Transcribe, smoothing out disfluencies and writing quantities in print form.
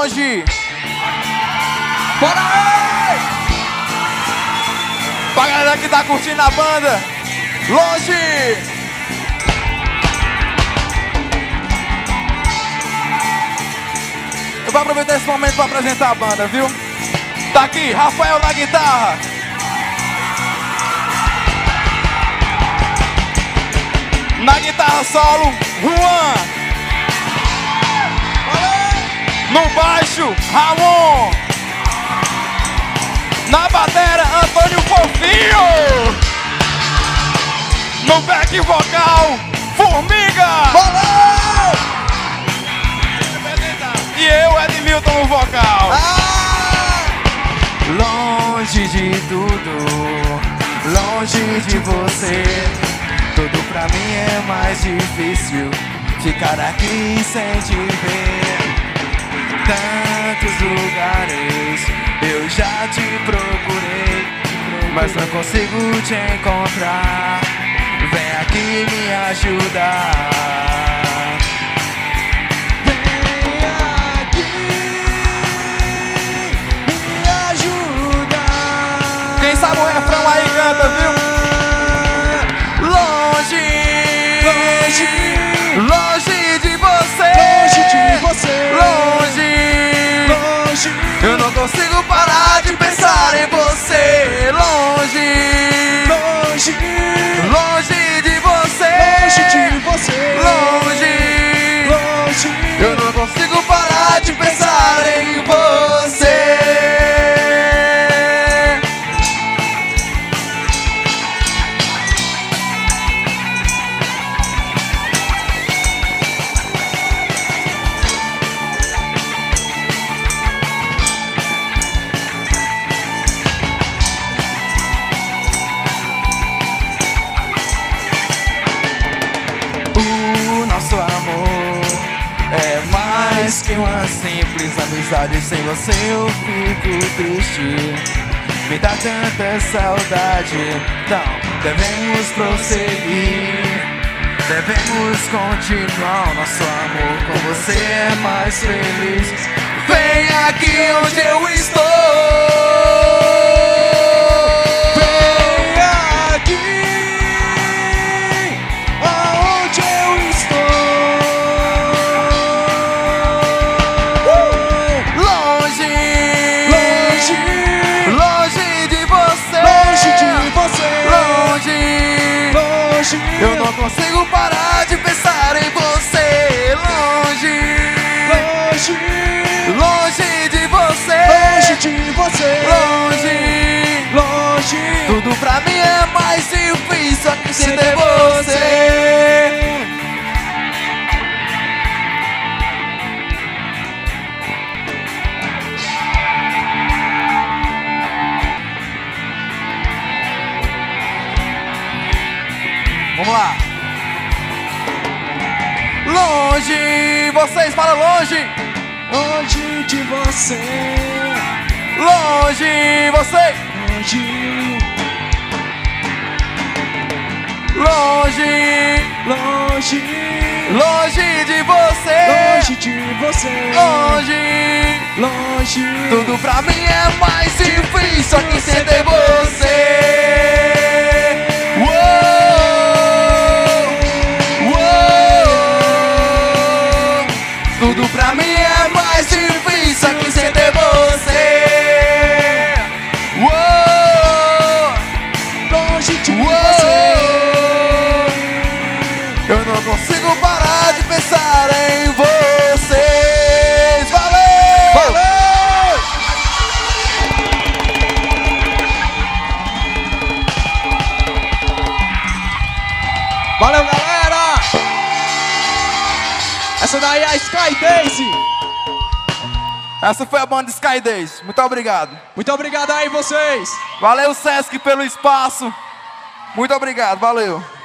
longe. Bora aí! Pra galera que tá curtindo a banda, longe. Eu vou aproveitar esse momento pra apresentar a banda, viu? Tá aqui, Rafael na guitarra. Na guitarra solo, Juan. No baixo, Ramon. Na batera, Antônio Fofinho. No back vocal, Formiga. E eu, Edmilton, no vocal. Longe de tudo, longe de você. Tudo pra mim é mais difícil ficar aqui sem te ver. Tantos lugares eu já te procurei, mas não consigo te encontrar. Vem aqui me ajudar. Vem aqui me ajudar. Quem sabe o refrão aí canta, viu? Longe de você, longe de você, longe. Eu não consigo parar de pensar em você. Longe, longe de você, longe. Eu não consigo parar de pensar em você. Nosso amor é mais que uma simples amizade. Sem você eu fico triste, me dá tanta saudade. Então devemos prosseguir, devemos continuar. Nosso amor com você é mais feliz. Vem aqui onde eu estou. Eu não consigo parar de pensar em você. Longe, longe de você, longe. Tudo pra mim é mais difícil aqui sem ter você. Vamos lá. Longe, vocês falam longe. Longe de você, longe, você. Longe, longe de você, longe. Tudo pra mim é mais difícil aqui sem ter você. Tudo pra mim é mais difícil aqui sem ter você. Longe de você. Eu não consigo parar de pensar em vocês. Valeu! Valeu! Valeu, galera! Essa daí é a Skydays. Essa foi a banda Skydays. Muito obrigado. Muito obrigado aí vocês. Valeu, Sesc, pelo espaço. Muito obrigado, valeu.